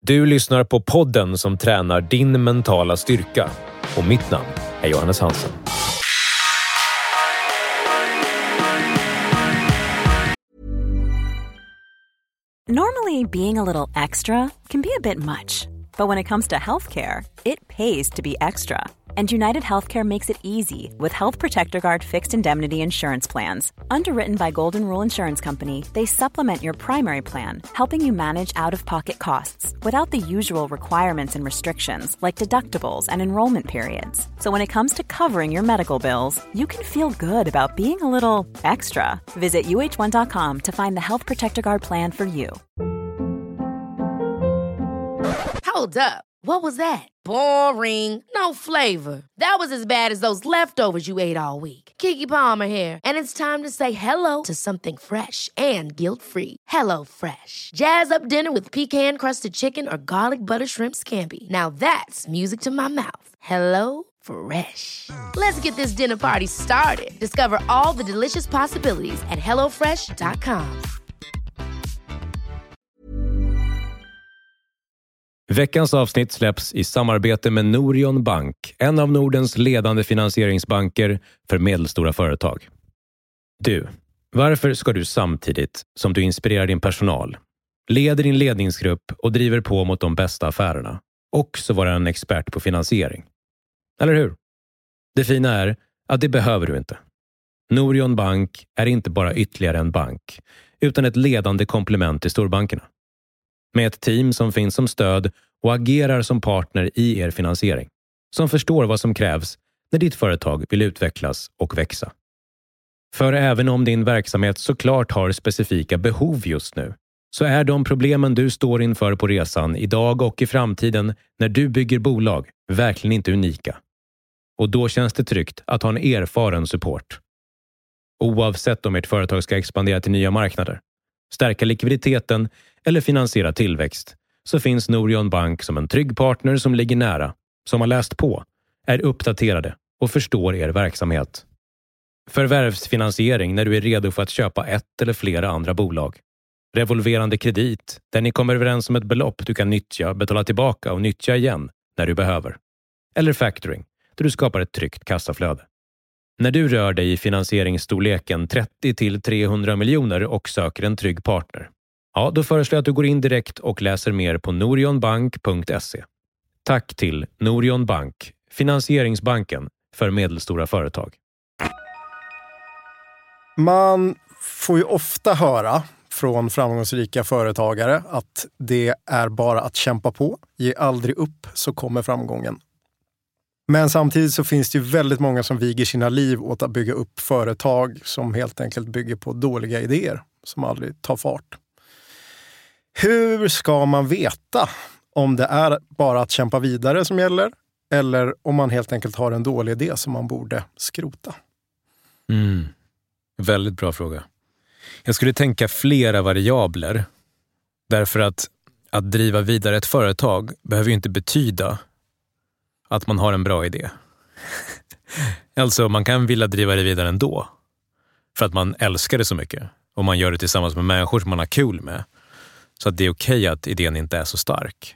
Du lyssnar på podden som tränar din mentala styrka. Och mitt namn är Johannes Hansen. Normally, being a little extra can be a bit much. But when it comes to healthcare, it pays to be extra. And United Healthcare makes it easy with Health Protector Guard fixed indemnity insurance plans. Underwritten by Golden Rule Insurance Company, they supplement your primary plan, helping you manage out-of-pocket costs without the usual requirements and restrictions like deductibles and enrollment periods. So when it comes to covering your medical bills, you can feel good about being a little extra. Visit uh1.com to find the Health Protector Guard plan for you. Hold up. What was that? Boring. No flavor. That was as bad as those leftovers you ate all week. Keke Palmer here, and it's time to say hello to something fresh and guilt-free. Hello Fresh. Jazz up dinner with pecan-crusted chicken or garlic butter shrimp scampi. Now that's music to my mouth. Hello Fresh. Let's get this dinner party started. Discover all the delicious possibilities at hellofresh.com. Veckans avsnitt släpps i samarbete med Norion Bank, en av Nordens ledande finansieringsbanker för medelstora företag. Du, varför ska du samtidigt som du inspirerar din personal, leder din ledningsgrupp och driver på mot de bästa affärerna, också vara en expert på finansiering? Eller hur? Det fina är att det behöver du inte. Norion Bank är inte bara ytterligare en bank, utan ett ledande komplement till storbankerna. Med ett team som finns som stöd och agerar som partner i er finansiering. Som förstår vad som krävs när ditt företag vill utvecklas och växa. För även om din verksamhet såklart har specifika behov just nu, så är de problemen du står inför på resan idag och i framtiden när du bygger bolag verkligen inte unika. Och då känns det tryggt att ha en erfaren support. Oavsett om ert företag ska expandera till nya marknader, stärka likviditeten eller finansiera tillväxt, så finns Norion Bank som en trygg partner som ligger nära, som har läst på, är uppdaterade och förstår er verksamhet. Förvärvsfinansiering när du är redo för att köpa ett eller flera andra bolag. Revolverande kredit där ni kommer överens om ett belopp du kan nyttja, betala tillbaka och nyttja igen när du behöver. Eller factoring, där du skapar ett tryggt kassaflöde. När du rör dig i finansieringsstorleken 30 till 300 miljoner och söker en trygg partner, ja, då föreslår jag att du går in direkt och läser mer på norionbank.se. Tack till Norion Bank, finansieringsbanken för medelstora företag. Man får ju ofta höra från framgångsrika företagare att det är bara att kämpa på, ge aldrig upp så kommer framgången. Men samtidigt så finns det ju väldigt många som viger sina liv åt att bygga upp företag som helt enkelt bygger på dåliga idéer som aldrig tar fart. Hur ska man veta om det är bara att kämpa vidare som gäller eller om man helt enkelt har en dålig idé som man borde skrota? Väldigt bra fråga. Jag skulle tänka flera variabler. Därför att driva vidare ett företag behöver ju inte betyda att man har en bra idé. Alltså man kan vilja driva det vidare ändå. För att man älskar det så mycket. Och man gör det tillsammans med människor som man har kul med. Så att det är okej att idén inte är så stark.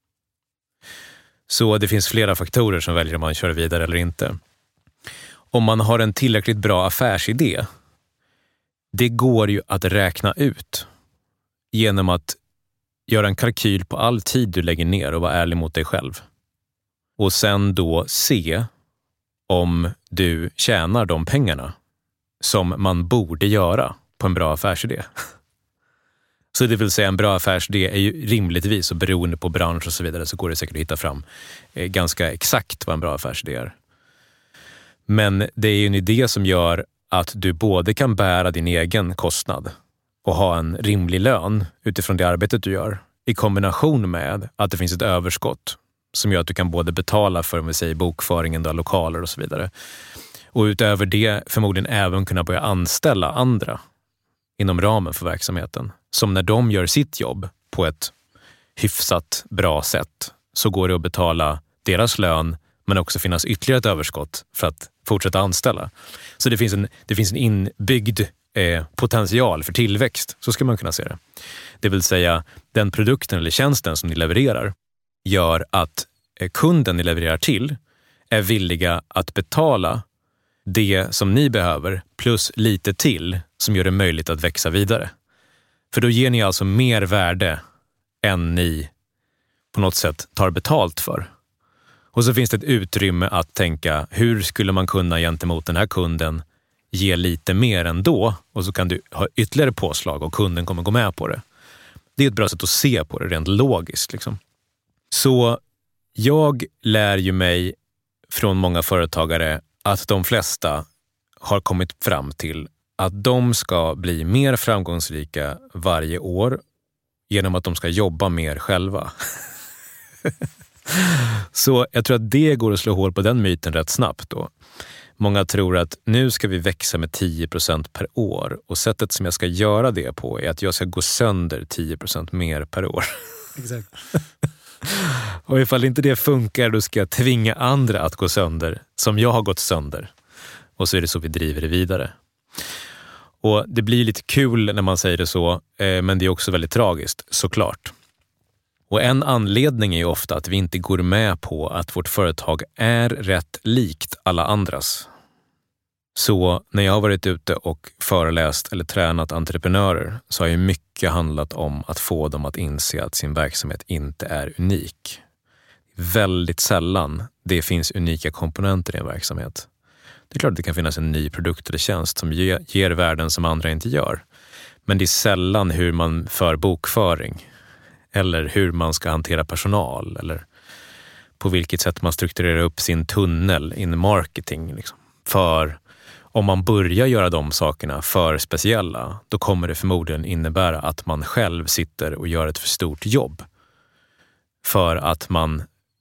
Så det finns flera faktorer som väljer om man kör vidare eller inte. Om man har en tillräckligt bra affärsidé, det går ju att räkna ut genom att göra en kalkyl på all tid du lägger ner och vara ärlig mot dig själv. Och sen då se om du tjänar de pengarna som man borde göra på en bra affärsidé. Så det vill säga en bra affärsidé är ju rimligtvis, och beroende på bransch och så vidare, så går det säkert att hitta fram ganska exakt vad en bra affärsidé är. Men det är ju en idé som gör att du både kan bära din egen kostnad och ha en rimlig lön utifrån det arbetet du gör, i kombination med att det finns ett överskott som gör att du kan både betala för, om vi säger, bokföringen, då, lokaler och så vidare. Och utöver det förmodligen även kunna börja anställa andra inom ramen för verksamheten. Som när de gör sitt jobb på ett hyfsat bra sätt, så går det att betala deras lön, men också finnas ytterligare ett överskott för att fortsätta anställa. Så det finns en inbyggd potential för tillväxt, så ska man kunna se det. Det vill säga, den produkten eller tjänsten som ni levererar gör att kunden ni levererar till är villiga att betala det som ni behöver plus lite till som gör det möjligt att växa vidare. För då ger ni alltså mer värde än ni på något sätt tar betalt för. Och så finns det ett utrymme att tänka, hur skulle man kunna gentemot den här kunden ge lite mer ändå? Och så kan du ha ytterligare påslag och kunden kommer gå med på det. Det är ett bra sätt att se på det rent logiskt. Liksom. Så jag lär ju mig från många företagare att de flesta har kommit fram till att de ska bli mer framgångsrika varje år genom att de ska jobba mer själva. Så jag tror att det går att slå hål på den myten rätt snabbt då. Många tror att nu ska vi växa med 10% per år och sättet som jag ska göra det på är att jag ska gå sönder 10% mer per år. Exakt. Och ifall inte det funkar, då ska jag tvinga andra att gå sönder som jag har gått sönder. Och så är det så vi driver det vidare. Och det blir lite kul när man säger det så, men det är också väldigt tragiskt, såklart. Och en anledning är ju ofta att vi inte går med på att vårt företag är rätt likt alla andras. Så när jag har varit ute och föreläst eller tränat entreprenörer så har ju mycket handlat om att få dem att inse att sin verksamhet inte är unik. Väldigt sällan det finns unika komponenter i en verksamhet. Det är klart att det kan finnas en ny produkt eller tjänst som ger värden som andra inte gör. Men det är sällan hur man för bokföring eller hur man ska hantera personal eller på vilket sätt man strukturerar upp sin tunnel in marketing. Liksom. För om man börjar göra de sakerna för speciella, då kommer det förmodligen innebära att man själv sitter och gör ett för stort jobb. För att man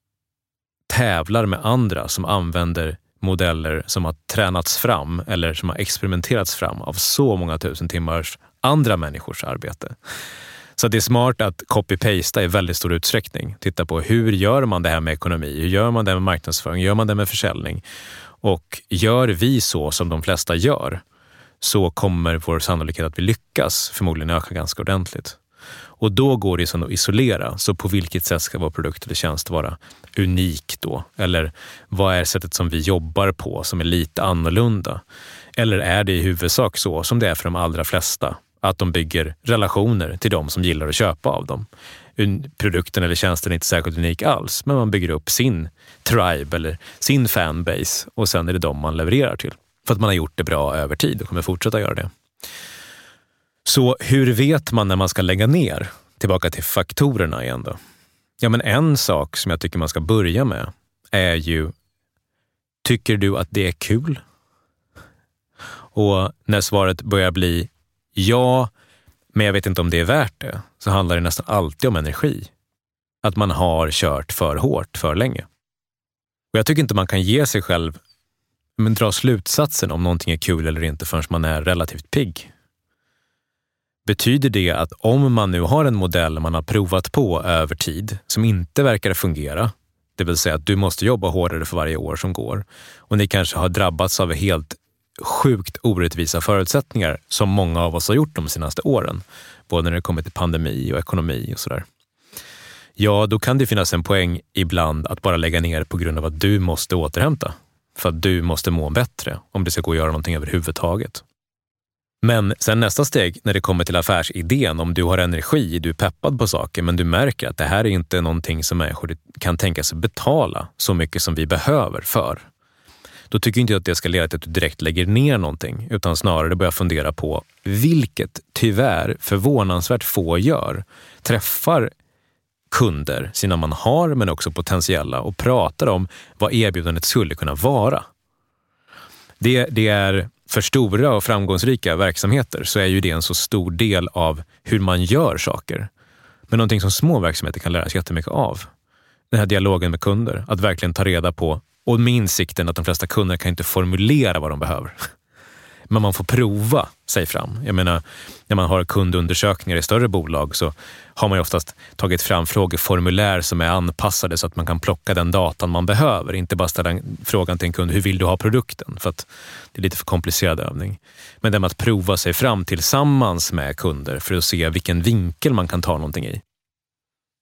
tävlar med andra som använder modeller som har tränats fram eller som har experimenterats fram av så många tusen timmars andra människors arbete. Så det är smart att copy-pasta i väldigt stor utsträckning. Titta på hur gör man det här med ekonomi? Hur gör man det med marknadsföring? Hur gör man det med försäljning? Och gör vi så som de flesta gör, så kommer vår sannolikhet att vi lyckas förmodligen öka ganska ordentligt. Och då går det att isolera. Så på vilket sätt ska vår produkt eller tjänst vara unik då? Eller vad är sättet som vi jobbar på som är lite annorlunda? Eller är det i huvudsak så som det är för de allra flesta? Att de bygger relationer till de som gillar att köpa av dem. Produkten eller tjänsten är inte särskilt unik alls, men man bygger upp sin tribe eller sin fanbase och sen är det de man levererar till. För att man har gjort det bra över tid och kommer fortsätta göra det. Så hur vet man när man ska lägga ner? Tillbaka till faktorerna igen då. Ja, men en sak som jag tycker man ska börja med är ju, tycker du att det är kul? Och när svaret börjar bli ja, men jag vet inte om det är värt det, så handlar det nästan alltid om energi. Att man har kört för hårt för länge. Och jag tycker inte man kan ge sig själv dra slutsatsen om någonting är kul eller inte förrän man är relativt pigg. Betyder det att om man nu har en modell man har provat på över tid som inte verkar fungera, det vill säga att du måste jobba hårdare för varje år som går och ni kanske har drabbats av helt sjukt orättvisa förutsättningar som många av oss har gjort de senaste åren, både när det kommer till pandemi och ekonomi och sådär. Ja, då kan det finnas en poäng ibland att bara lägga ner på grund av att du måste återhämta. För att du måste må bättre om det ska gå att göra någonting överhuvudtaget. Men sen nästa steg när det kommer till affärsidén, om du har energi, du är peppad på saker men du märker att det här är inte någonting som människor kan tänka sig betala så mycket som vi behöver för. Då tycker jag inte att det ska leda till att du direkt lägger ner någonting utan snarare börja fundera på vilket tyvärr förvånansvärt få gör. Träffar kunder, sina man har men också potentiella och pratar om vad erbjudandet skulle kunna vara. Det är för stora och framgångsrika verksamheter så är ju det en så stor del av hur man gör saker. Men någonting som små verksamheter kan lära sig jättemycket av. Den här dialogen med kunder, att verkligen ta reda på, och med insikten att de flesta kunder kan inte formulera vad de behöver. Men man får prova sig fram. Jag menar, när man har kundundersökningar i större bolag så har man ju oftast tagit fram frågeformulär som är anpassade så att man kan plocka den datan man behöver. Inte bara ställa frågan till en kund, hur vill du ha produkten? För att det är lite för komplicerad övning. Men det med att prova sig fram tillsammans med kunder för att se vilken vinkel man kan ta någonting i.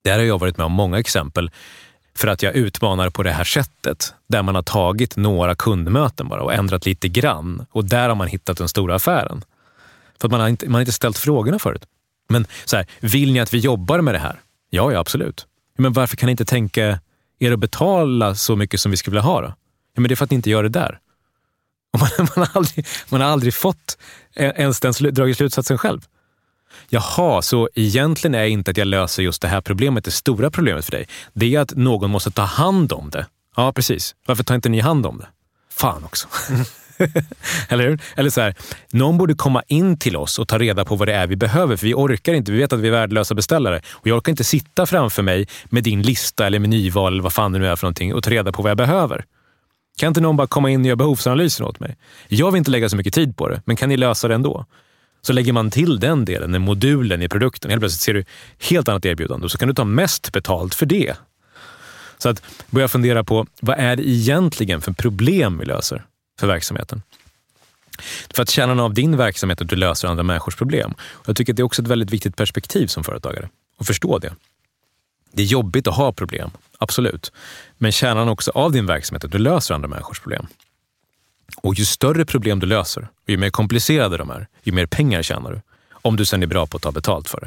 Där har jag varit med om många exempel för att jag utmanar på det här sättet. Där man har tagit några kundmöten bara och ändrat lite grann. Och där har man hittat den stora affären. För att man har inte ställt frågorna förut. Men så här, vill ni att vi jobbar med det här? Ja, absolut. Men varför kan ni inte tänka er att betala så mycket som vi skulle vilja ha då? Ja, men det är för att ni inte gör det där. Och man har aldrig fått ens dragit slutsatsen själv. Jaha, så egentligen är inte att jag löser just det här problemet, det stora problemet för dig. Det är att någon måste ta hand om det. Ja, precis. Varför tar inte ni hand om det? Fan också. Eller hur? Eller så här, någon borde komma in till oss och ta reda på vad det är vi behöver. För vi orkar inte, vi vet att vi är värdelösa beställare. Och jag orkar inte sitta framför mig med din lista eller menyval eller vad fan det nu är för någonting och ta reda på vad jag behöver. Kan inte någon bara komma in och göra behovsanalysen åt mig? Jag vill inte lägga så mycket tid på det, men kan ni lösa det ändå? Så lägger man till den delen, den modulen i produkten. Helt plötsligt ser du helt annat erbjudande och så kan du ta mest betalt för det. Så att börja fundera på vad är det egentligen för problem vi löser för verksamheten. För att känna av din verksamhet att du löser andra människors problem. Och jag tycker att det är också ett väldigt viktigt perspektiv som företagare. Att förstå det. Det är jobbigt att ha problem, absolut. Men kärnan också av din verksamhet att du löser andra människors problem. Och ju större problem du löser, och ju mer komplicerade de är, ju mer pengar tjänar du. Om du sen är bra på att ta betalt för det.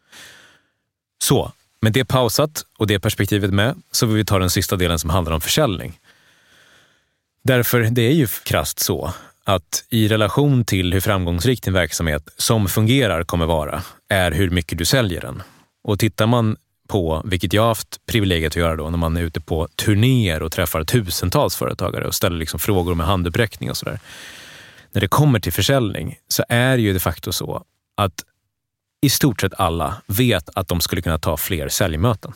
Så, med det pausat och det perspektivet med, så vill vi ta den sista delen som handlar om försäljning. Därför det är ju krasst så att i relation till hur framgångsrik din verksamhet som fungerar kommer vara, är hur mycket du säljer den. Och tittar man på, vilket jag har haft privilegiet att göra då, när man är ute på turnéer och träffar tusentals företagare och ställer liksom frågor med handuppräckning och sådär. När det kommer till försäljning så är det ju de facto så att i stort sett alla vet att de skulle kunna ta fler säljmöten.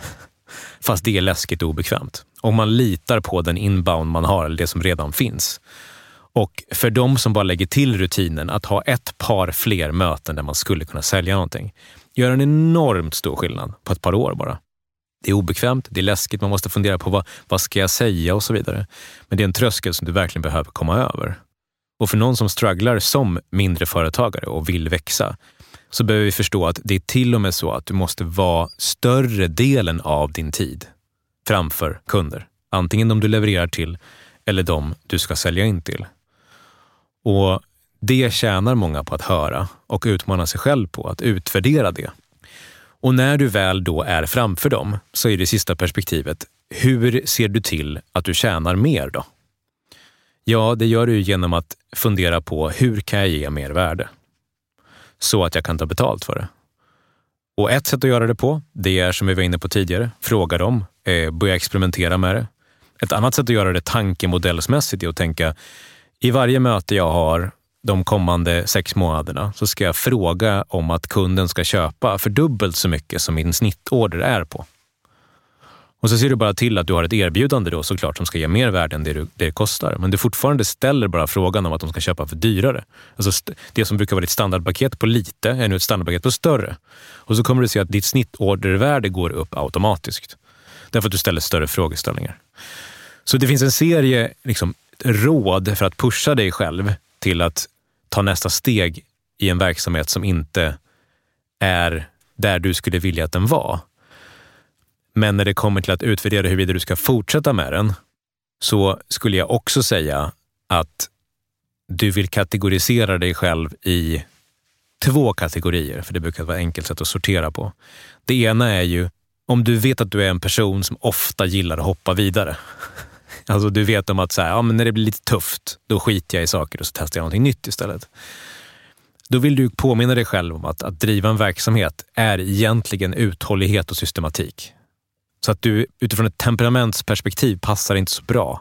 Fast det är läskigt och obekvämt. Om man litar på den inbound man har eller det som redan finns. Och för de som bara lägger till rutinen att ha ett par fler möten där man skulle kunna sälja någonting gör en enormt stor skillnad på ett par år bara. Det är obekvämt, det är läskigt, man måste fundera på vad ska jag säga och så vidare. Men det är en tröskel som du verkligen behöver komma över. Och för någon som strugglar som mindre företagare och vill växa så behöver vi förstå att det är till och med så att du måste vara större delen av din tid framför kunder. Antingen de du levererar till eller de du ska sälja in till. Och det tjänar många på att höra och utmana sig själv på att utvärdera det. Och när du väl då är framför dem så är det sista perspektivet, hur ser du till att du tjänar mer då? Ja, det gör du genom att fundera på hur kan jag ge mer värde? Så att jag kan ta betalt för det. Och ett sätt att göra det på, det är som vi var inne på tidigare, fråga dem, börja experimentera med det. Ett annat sätt att göra det tankemodellsmässigt är att tänka, i varje möte jag har de kommande 6 månaderna så ska jag fråga om att kunden ska köpa för dubbelt så mycket som min snittorder är på. Och så ser du bara till att du har ett erbjudande då såklart som ska ge mer värde än det kostar. Men du fortfarande ställer bara frågan om att de ska köpa för dyrare. Alltså det som brukar vara ett standardpaket på lite är nu ett standardpaket på större. Och så kommer du se att ditt snittordervärde går upp automatiskt. Därför att du ställer större frågeställningar. Så det finns en serie råd för att pusha dig själv till att ta nästa steg i en verksamhet som inte är där du skulle vilja att den var. Men när det kommer till att utvärdera huruvida du ska fortsätta med den så skulle jag också säga att du vill kategorisera dig själv i 2 kategorier, för det brukar vara ett enkelt sätt att sortera på. Det ena är ju om du vet att du är en person som ofta gillar att hoppa vidare. Alltså du vet om att så här, men när det blir lite tufft, då skiter jag i saker och så testar jag någonting nytt istället. Då vill du påminna dig själv om att driva en verksamhet är egentligen uthållighet och systematik. Så att du utifrån ett temperamentsperspektiv passar inte så bra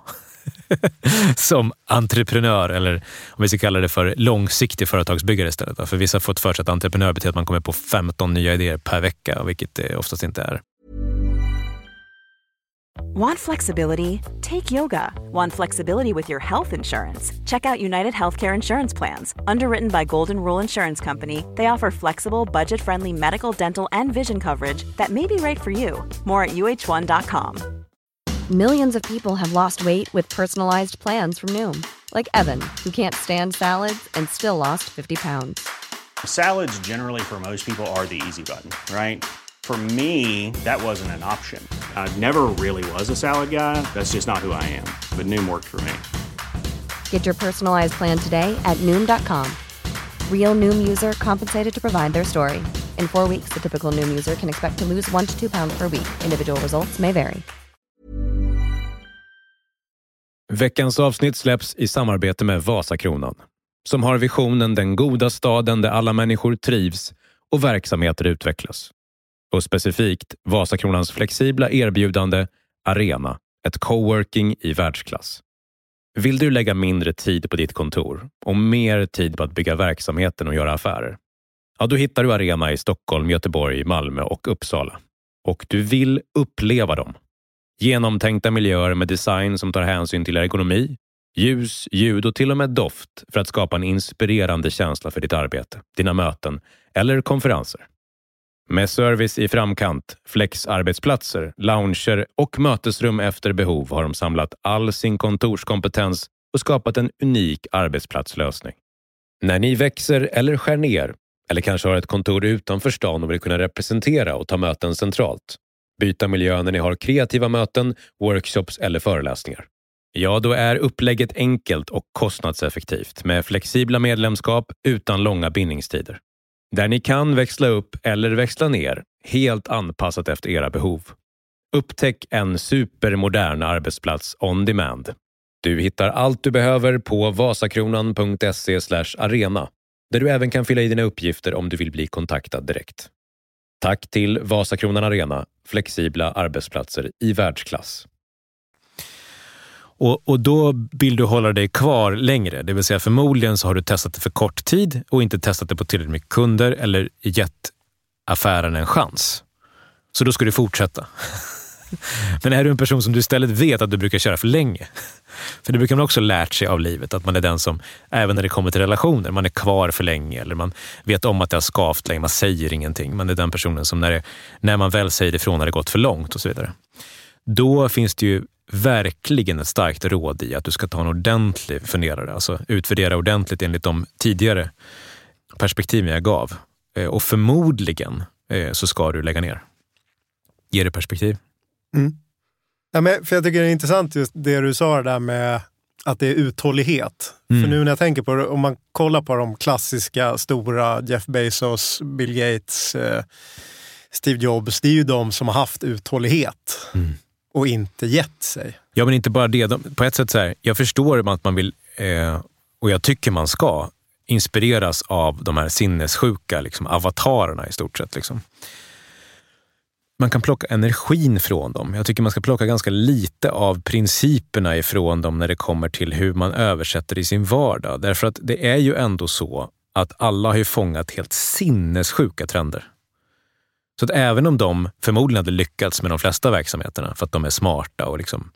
som entreprenör, eller om vi ska kalla det för långsiktig företagsbyggare istället. För vissa har fått för sig att entreprenör betyder att man kommer på 15 nya idéer per vecka, vilket det oftast inte är. Want flexibility? Take yoga. Want flexibility with your health insurance? Check out United Healthcare Insurance Plans. Underwritten by Golden Rule Insurance Company, they offer flexible, budget-friendly medical, dental, and vision coverage that may be right for you. More at uh1.com. Millions of people have lost weight with personalized plans from Noom. Like Evan, who can't stand salads and still lost 50 pounds. Salads generally for most people are the easy button, right? For me, that wasn't an option. I never really was a salad guy. That's just not who I am. But Noom worked for me. Get your personalized plan today at Noom.com. Real Noom user compensated to provide their story. In 4 weeks, the typical Noom user can expect to lose 1 to 2 pounds per week. Individual results may vary. Veckans avsnitt släpps i samarbete med Vasakronan, som har visionen den goda staden där alla människor trivs och verksamheter utvecklas. Och specifikt Vasakronans flexibla erbjudande Arena, ett coworking i världsklass. Vill du lägga mindre tid på ditt kontor och mer tid på att bygga verksamheten och göra affärer? Ja, då hittar du Arena i Stockholm, Göteborg, Malmö och Uppsala. Och du vill uppleva dem. Genomtänkta miljöer med design som tar hänsyn till ergonomi, ljus, ljud och till och med doft för att skapa en inspirerande känsla för ditt arbete, dina möten eller konferenser. Med service i framkant, flexarbetsplatser, lounger och mötesrum efter behov har de samlat all sin kontorskompetens och skapat en unik arbetsplatslösning. När ni växer eller skär ner, eller kanske har ett kontor utanför stan och vill kunna representera och ta möten centralt, byta miljö när ni har kreativa möten, workshops eller föreläsningar. Ja, då är upplägget enkelt och kostnadseffektivt med flexibla medlemskap utan långa bindningstider. Där ni kan växla upp eller växla ner, helt anpassat efter era behov. Upptäck en supermodern arbetsplats on demand. Du hittar allt du behöver på vasakronan.se/arena, där du även kan fylla i dina uppgifter om du vill bli kontaktad direkt. Tack till Vasakronan Arena, flexibla arbetsplatser i världsklass. Och då vill du hålla dig kvar längre. Det vill säga förmodligen så har du testat det för kort tid och inte testat det på tillräckligt mycket kunder eller gett affären en chans. Så då ska du fortsätta. Men är du en person som du istället vet att du brukar köra för länge? För det brukar man också lärt sig av livet. Att man är den som, även när det kommer till relationer, man är kvar för länge. Eller man vet om att det har skavt länge, man säger ingenting. Man är den personen som när man väl säger ifrån har det gått för långt och så vidare. Då finns det ju verkligen ett starkt råd i att du ska ta en ordentlig funderare. Alltså utvärdera ordentligt enligt de tidigare perspektiven jag gav. Och förmodligen så ska du lägga ner. Ger det perspektiv? Mm. Ja, men för jag tycker det är intressant just det du sa där med att det är uthållighet. För nu när jag tänker på det, om man kollar på de klassiska stora Jeff Bezos, Bill Gates, Steve Jobs, det är ju de som har haft uthållighet och inte gett sig. Ja, men inte bara det. På ett sätt så här, jag förstår att man vill, och jag tycker man ska, inspireras av de här sinnessjuka liksom, avatarerna i stort sett. Liksom. Man kan plocka energin från dem. Jag tycker man ska plocka ganska lite av principerna ifrån dem när det kommer till hur man översätter i sin vardag. Därför att det är ju ändå så att alla har ju fångat helt sinnessjuka trender. Så att även om de förmodligen hade lyckats med de flesta verksamheterna för att de är smarta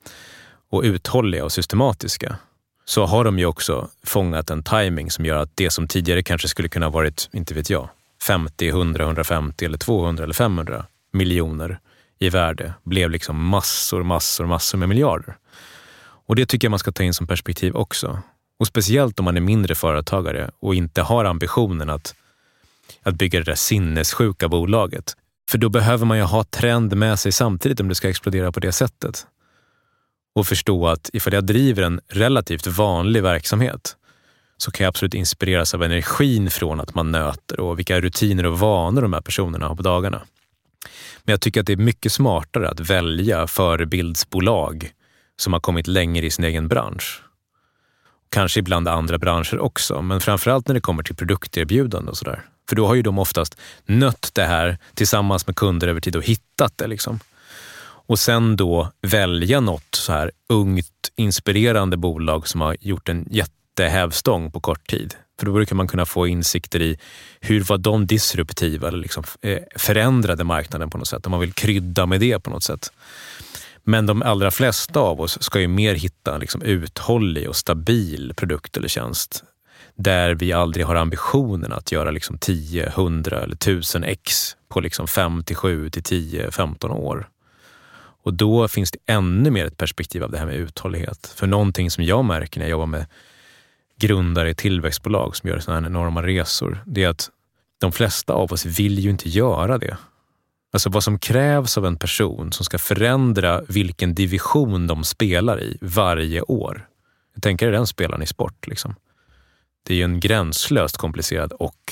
och uthålliga och systematiska, så har de ju också fångat en timing som gör att det som tidigare kanske skulle kunna ha varit, inte vet jag, 50, 100, 150 eller 200 eller 500 miljoner i värde blev liksom massor med miljarder. Och det tycker jag man ska ta in som perspektiv också. Och speciellt om man är mindre företagare och inte har ambitionen att bygga det där sinnessjuka bolaget. För då behöver man ju ha trend med sig samtidigt om det ska explodera på det sättet. Och förstå att ifall jag driver en relativt vanlig verksamhet så kan jag absolut inspireras av energin från att man nöter och vilka rutiner och vanor de här personerna har på dagarna. Men jag tycker att det är mycket smartare att välja förebildsbolag som har kommit längre i sin egen bransch. Kanske ibland andra branscher också, men framförallt när det kommer till produkterbjudande och sådär. För då har ju de oftast nött det här tillsammans med kunder över tid och hittat det liksom. Och sen då välja något så här ungt, inspirerande bolag som har gjort en jättehävstång på kort tid. För då brukar man kunna få insikter i hur var de disruptiva eller liksom förändrade marknaden på något sätt. Om man vill krydda med det på något sätt. Men de allra flesta av oss ska ju mer hitta en liksom uthållig och stabil produkt eller tjänst. Där vi aldrig har ambitionen att göra liksom 10, 100 eller 1000 x på liksom 5 till 7 till 10, 15 år. Och då finns det ännu mer ett perspektiv av det här med uthållighet. För någonting som jag märker när jag jobbar med grundare i tillväxtbolag som gör sådana här enorma resor, det är att de flesta av oss vill ju inte göra det. Alltså vad som krävs av en person som ska förändra vilken division de spelar i varje år. Jag tänker den spelaren i sport liksom. Det är ju en gränslöst komplicerad och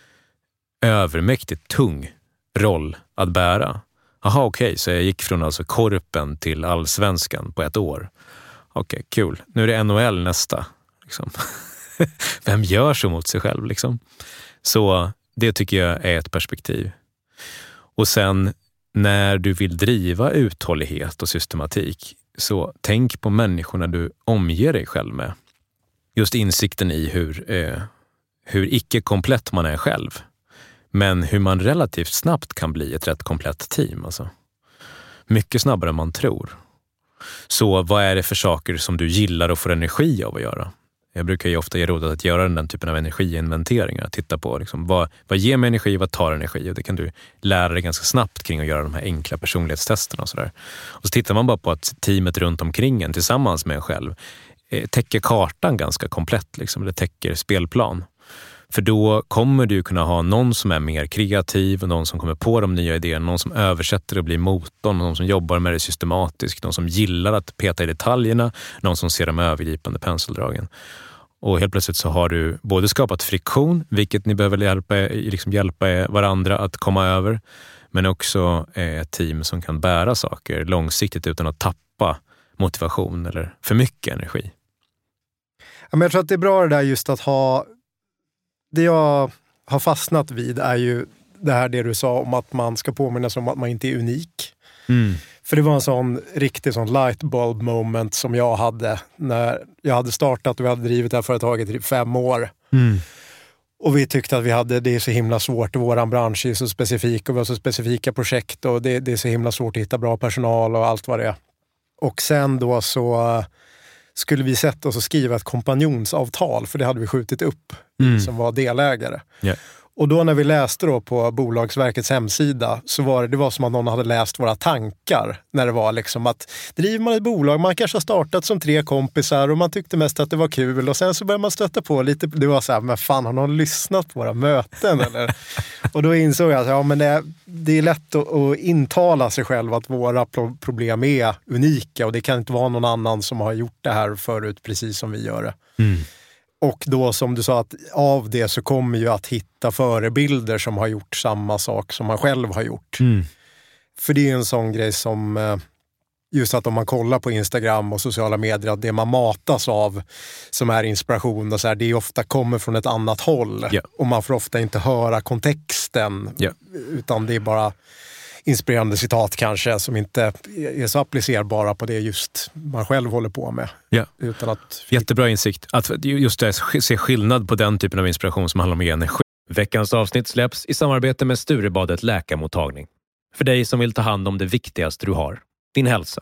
övermäktigt tung roll att bära. Aha, okej, så jag gick från alltså Korpen till Allsvenskan på 1 år. Okej, kul. Nu är det NHL nästa. Liksom. Vem gör så mot sig själv? Liksom? Så det tycker jag är ett perspektiv. Och sen när du vill driva uthållighet och systematik, så tänk på människorna du omger dig själv med. Just insikten i hur icke-komplett man är själv. Men hur man relativt snabbt kan bli ett rätt komplett team. Alltså. Mycket snabbare än man tror. Så vad är det för saker som du gillar och får energi av att göra? Jag brukar ju ofta ge råd att göra den typen av energiinventeringar. Titta på liksom, vad ger mig energi, vad tar energi? Och det kan du lära dig ganska snabbt kring att göra de här enkla personlighetstesterna. Och sådär. Och så tittar man bara på att teamet runt omkring en tillsammans med en själv täcker kartan ganska komplett. Liksom, det täcker spelplan. För då kommer du kunna ha någon som är mer kreativ och någon som kommer på de nya idéerna, någon som översätter och blir motorn, någon som jobbar med det systematiskt, någon som gillar att peta i detaljerna, någon som ser de övergripande penseldragen. Och helt plötsligt så har du både skapat friktion, vilket ni behöver hjälpa varandra att komma över, men också ett team som kan bära saker långsiktigt utan att tappa motivation eller för mycket energi. Ja, men jag tror att det är bra det där just att ha... Det jag har fastnat vid är ju det du sa om att man ska påminna sig om att man inte är unik. Mm. För det var en sån riktig sån lightbulb moment som jag hade när jag hade startat och vi hade drivit det här företaget i 5 år. Mm. Och vi tyckte att det är så himla svårt och våran bransch är så specifik och vi har så specifika projekt och det är så himla svårt att hitta bra personal och allt vad det är. Och sen då så skulle vi sätta oss och skriva ett kompanjonsavtal, för det hade vi skjutit upp som var delägare. Yeah. Och då när vi läste då på Bolagsverkets hemsida så var det var som att någon hade läst våra tankar. När det var liksom att driver man ett bolag, man kanske har startat som 3 kompisar och man tyckte mest att det var kul och sen så började man stöta på lite, det var så här, men fan, har någon lyssnat på våra möten eller? Och då insåg jag att ja, men det är lätt att intala sig själv att våra problem är unika och det kan inte vara någon annan som har gjort det här förut precis som vi gör det. Mm. Och då som du sa att av det så kommer ju att hitta förebilder som har gjort samma sak som man själv har gjort. Mm. För det är en sån grej som just att om man kollar på Instagram och sociala medier att det man matas av som är inspiration och så här, det är ofta kommer från ett annat håll. Yeah. Och man får ofta inte höra kontexten utan det är bara inspirerande citat kanske som inte är så applicerbara på det just man själv håller på med. Ja. Utan att... Jättebra insikt. Att just det, se skillnad på den typen av inspiration som handlar om energi. Veckans avsnitt släpps i samarbete med Sturebadet läkarmottagning. För dig som vill ta hand om det viktigaste du har, din hälsa.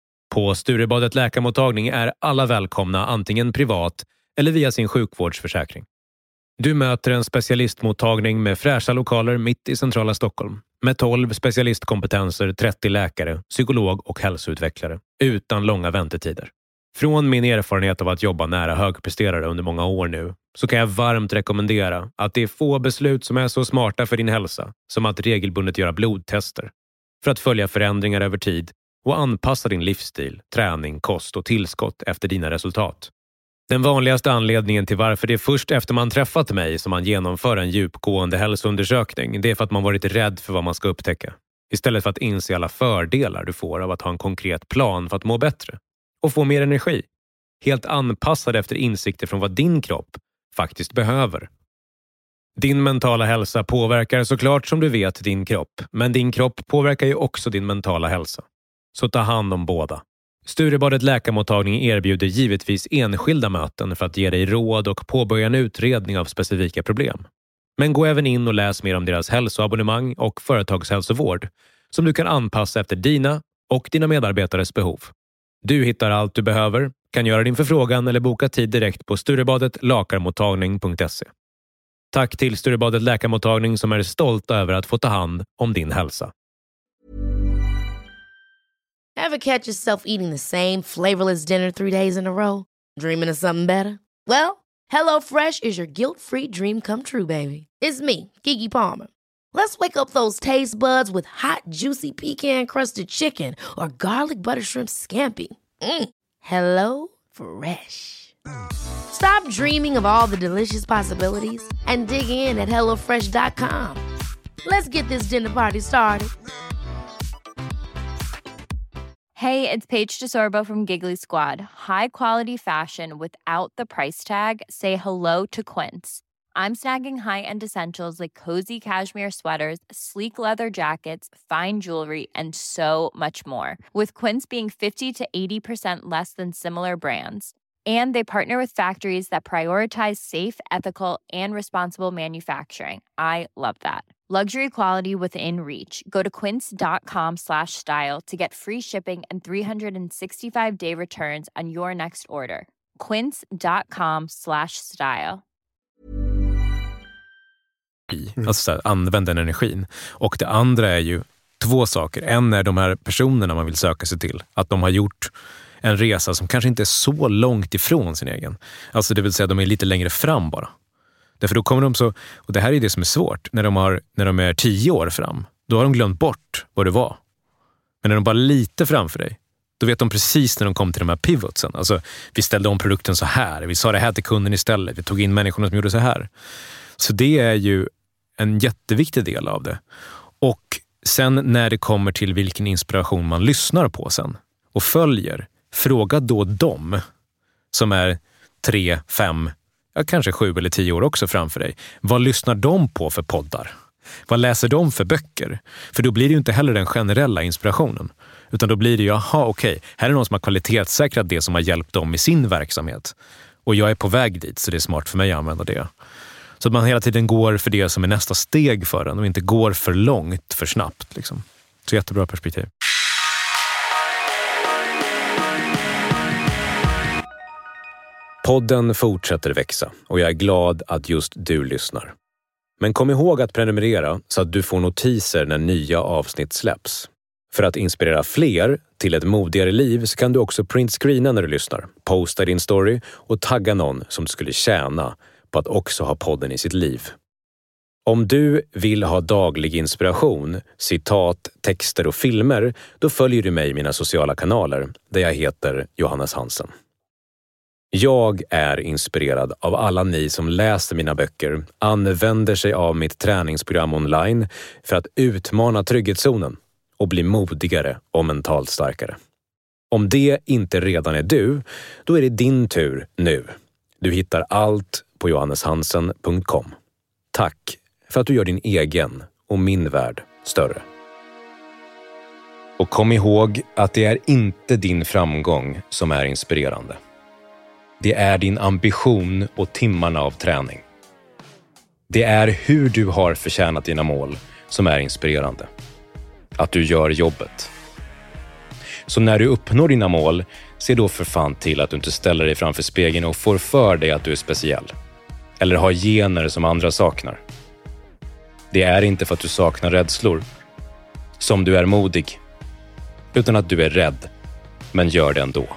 På Sturebadet läkarmottagning är alla välkomna antingen privat eller via sin sjukvårdsförsäkring. Du möter en specialistmottagning med fräscha lokaler mitt i centrala Stockholm. Med 12 specialistkompetenser, 30 läkare, psykolog och hälsoutvecklare. Utan långa väntetider. Från min erfarenhet av att jobba nära högpresterare under många år nu så kan jag varmt rekommendera att det är få beslut som är så smarta för din hälsa som att regelbundet göra blodtester. För att följa förändringar över tid och anpassa din livsstil, träning, kost och tillskott efter dina resultat. Den vanligaste anledningen till varför det är först efter man träffat mig som man genomför en djupgående hälsoundersökning, det är för att man varit rädd för vad man ska upptäcka. Istället för att inse alla fördelar du får av att ha en konkret plan för att må bättre. Och få mer energi. Helt anpassad efter insikter från vad din kropp faktiskt behöver. Din mentala hälsa påverkar såklart som du vet din kropp. Men din kropp påverkar ju också din mentala hälsa. Så ta hand om båda. Sturebadet läkarmottagning erbjuder givetvis enskilda möten för att ge dig råd och påbörja en utredning av specifika problem. Men gå även in och läs mer om deras hälsoabonnemang och företagshälsovård som du kan anpassa efter dina och dina medarbetares behov. Du hittar allt du behöver, kan göra din förfrågan eller boka tid direkt på sturebadetlakarmottagning.se. Tack till Sturebadet läkarmottagning som är stolt över att få ta hand om din hälsa. Ever catch yourself eating the same flavorless dinner 3 days in a row? Dreaming of something better? Well, HelloFresh is your guilt-free dream come true, baby. It's me, Keke Palmer. Let's wake up those taste buds with hot, juicy pecan-crusted chicken or garlic butter shrimp scampi. Hello Fresh. Stop dreaming of all the delicious possibilities and dig in at HelloFresh.com. Let's get this dinner party started. Hey, it's Paige DeSorbo from Giggly Squad. High quality fashion without the price tag. Say hello to Quince. I'm snagging high-end essentials like cozy cashmere sweaters, sleek leather jackets, fine jewelry, and so much more. With Quince being 50 to 80% less than similar brands. And they partner with factories that prioritize safe, ethical, and responsible manufacturing. I love that. Luxury quality within reach. Go to quince.com/style to get free shipping and 365-day returns on your next order. Quince.com/style. Alltså så här, använd den energin. Och det andra är ju två saker. En är de här personerna man vill söka sig till. Att de har gjort en resa som kanske inte är så långt ifrån sin egen. Alltså det vill säga de är lite längre fram bara. Därför då kommer de så, och det här är det som är svårt, när de är 10 år fram, då har de glömt bort vad det var. Men när de bara lite framför dig, då vet de precis när de kom till de här pivotsen. Alltså vi ställde om produkten så här, vi sa det här till kunden istället, vi tog in människorna som gjorde så här. Så det är ju en jätteviktig del av det. Och sen när det kommer till vilken inspiration man lyssnar på sen och följer, fråga då dem som är 3, 5, kanske 7 eller 10 år också framför dig. Vad lyssnar de på för poddar? Vad läser de för böcker? För då blir det ju inte heller den generella inspirationen. Utan då blir det ju, okej, här är någon som har kvalitetssäkrat det som har hjälpt dem i sin verksamhet. Och jag är på väg dit, så det är smart för mig att använda det. Så att man hela tiden går för det som är nästa steg för en och inte går för långt, för snabbt. Liksom. Så jättebra perspektiv. Podden fortsätter växa och jag är glad att just du lyssnar. Men kom ihåg att prenumerera så att du får notiser när nya avsnitt släpps. För att inspirera fler till ett modigare liv så kan du också printscreena när du lyssnar, posta din story och tagga någon som du skulle tjäna på att också ha podden i sitt liv. Om du vill ha daglig inspiration, citat, texter och filmer, då följer du mig i mina sociala kanaler där jag heter Johannes Hansen. Jag är inspirerad av alla ni som läser mina böcker, använder sig av mitt träningsprogram online för att utmana trygghetszonen och bli modigare och mentalt starkare. Om det inte redan är du, då är det din tur nu. Du hittar allt på johanneshansen.com. Tack för att du gör din egen och min värld större. Och kom ihåg att det är inte din framgång som är inspirerande. Det är din ambition och timmarna av träning. Det är hur du har förtjänat dina mål som är inspirerande. Att du gör jobbet. Så när du uppnår dina mål, se då för fan till att du inte ställer dig framför spegeln och får för dig att du är speciell. Eller har gener som andra saknar. Det är inte för att du saknar rädslor som du är modig, utan att du är rädd, men gör det ändå.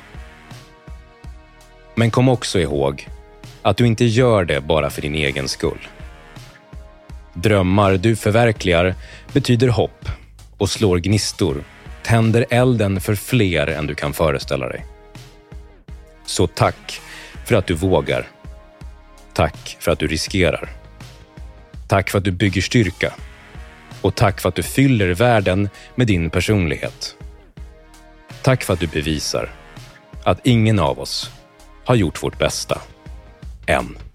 Men kom också ihåg att du inte gör det bara för din egen skull. Drömmar du förverkligar betyder hopp och slår gnistor, tänder elden för fler än du kan föreställa dig. Så tack för att du vågar. Tack för att du riskerar. Tack för att du bygger styrka. Och tack för att du fyller världen med din personlighet. Tack för att du bevisar att ingen av oss har gjort vårt bästa än.